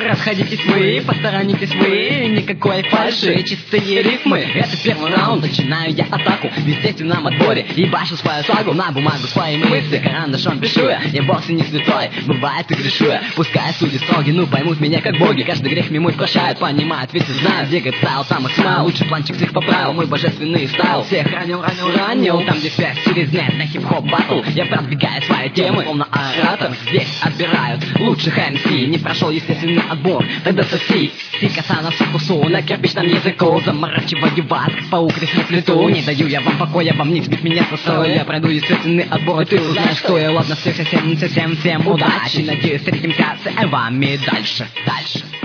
Расходитесь вы, посторонитесь вы, никакой фальши, чистые рифмы. Это первый раунд, начинаю я атаку в естественном отборе. И башу свою сагу на бумагу, свои мысли карандашом пишу я вовсе не святой, бывает и грешу я. Пускай судьи строги, ну поймут меня как боги. Каждый грех мой прощают, понимают, ведь и знают. Где стайл, там и смайл, лучший планчик всех поправил. Мой божественный стайл всех ранил. Там где связь через нет на хип-хоп батл. Я продвигаю свои темы, словно оратор. Здесь отбирают лучших МС. Не прошел естественный отбор, тогда соси. Сикаса на вкусу, на кирпичном языку. Заморачиваю вас, паук на плиту. Не даю я вам покоя, вам не сбить меня со строя. Я пройду естественный отбор, и ты узнаешь, кто я. Ладно, всем удачи. Надеюсь, встретимся с вами дальше.